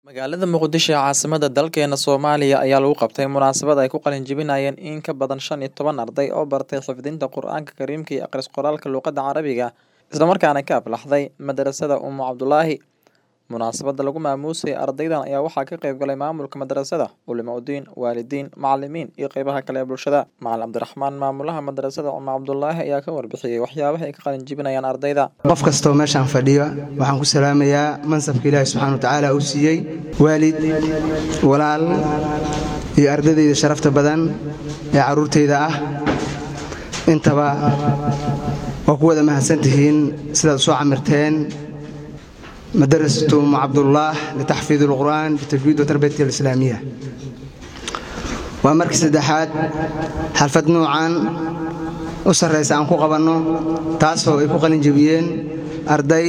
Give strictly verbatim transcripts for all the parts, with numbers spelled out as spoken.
Magaalada Muqdisho ee caasimadda dalkeena Soomaaliya ayaa lagu qabtay munaasabad ay ku qalin jebinayeen in ka badan shan iyo toban arday oo bartay xifdinta Qur'aanka Kariimka iyo akhris qoraalka luqadda Carabiga isla markaana ka aflaxday madrasada Ummu Cabdullaahi. Munaasabadda lagu maamuusay ardaydan ayaa waxaa ka qayb galay maamulka madrasada, culimooyin, waalidiin, macallimiin iyo qaybaha kale ee bulshada. Macallin Cabdiraxmaan, maamulaha madrasada Ummu Cabdullaahi, ayaa ka warbixiyay waxyaabaha ay ka qalin jebinayaan ardayda. qof kastoo meeshaan fadhiyo waxaan ku salaamayaa mansabka Ilaahay subxaanahu wa tacaala uu siiyay waalid walaal iyo ardayda sharafta badan ee caruurteyda ah intaba waa ku wada mahadsantihiin sidaad soo camirteen مدرسة أم عبد الله لتحفيظ القرآن بتجويد وتربية الإسلامية. ومركز الدحات حلفت نوعا أسر رئيس عنكو قبنو تاسو إيكو قلن جبيين أردي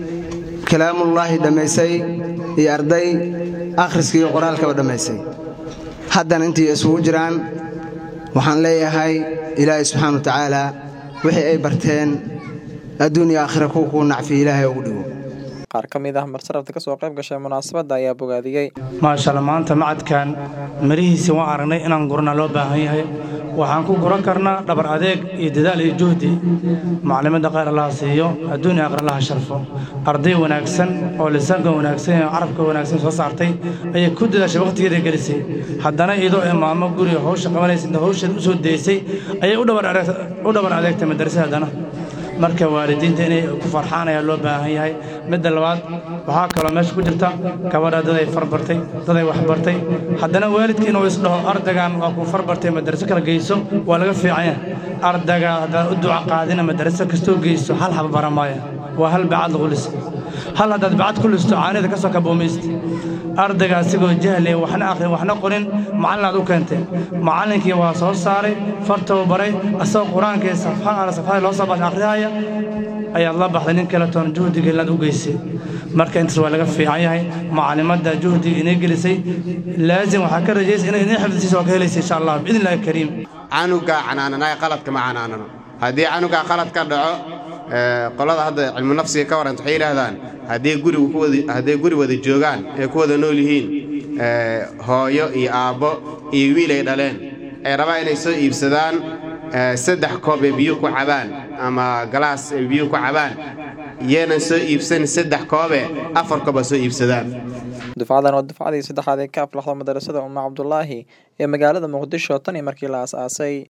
كلام الله دميسي هي أردي آخرسكي قرآنك ودميسي حدا أنت يسوه جران وحان لي هاي إلهي سبحانه وتعالى وحي أي برتين الدنيا آخركوكو نعفي إلهي وقلوه. qaar ka mid ah marsarafta ka soo qayb gashay munaasabadda ayaa bogaadiyay. maasha Allah maanta macadkan mirihiisa waan aragnay inaan gurna loo baahan yahay waxaan ku guran karnaa dhabar adeeg iyo dadaal iyo juhdi macallimada qaar Allah siiyo adduun iyo aakhira Allah sharfo arday wanaagsan oo lisaanka wanaagsan iyo carabka wanaagsan soo saartay ayay ku dadaashay waqtigeeda gelisay haddana iyadoo imaamo guriga hawsha qabanaysa hawsha u soo deysay ayay u dhabar adeeg u dhabar adeegtay madrasadana marka waalidiinta inay ku farxaan ayaa loo baahan yahay midda labaad waxaa kaloo meesha ku jirta gabadha dad ay farbartay dad ay wax bartay haddana waalidka inuu isdhaho ardaygan waa ku farbartay madraso kala geyso waa laga fiican yahay ardayga haddaad u duca qaadina madraso kastoo geyso hal haba baramaya waa hal bacad lagu liso hal haddaad bacad ku listo caanida ka soo kaboomaysta ardayga asigoo jahli waxna akhrin waxna qorin macallinaad u keentay macallinkii waa soo saaray fartoo baray asagoo qur-aankii safxaan ala safxada loo soo baxay akhriyaya ayaad la baxday nin kale toon juhdiga inaad u geysay marka intaas waa laga fiican yahay macallimadda juhdiga inay gelisay laazim waxaa ka rajaysay inay inay xifdisiisa waa ka helaysa insha allah biidni illaahi kariim canuga canaananaay qaladka ma canaanano haddii canuga qalad ka dhaco qolada hadda cilmu nafsiga ka waranta waxay yidhaahdaan haddii gurigu ku wada haddii guri wada joogaan ee ku wada nool yihiin hooyo iyo aabbo iyo wiil ay dhaleen ay rabaan inay soo iibsadaan saddex koob ee biyo ku cabaan ama galaas ee biyo ku cabaan yeena soo iibsan saddex koob ee afar koob soo iibsadaan. dufcadan oo dufcadii saddexaad ee ka aflaxda madrasada Ummu Cabdullaahi ee magaalada Muqdisho tan markii la aasaasay.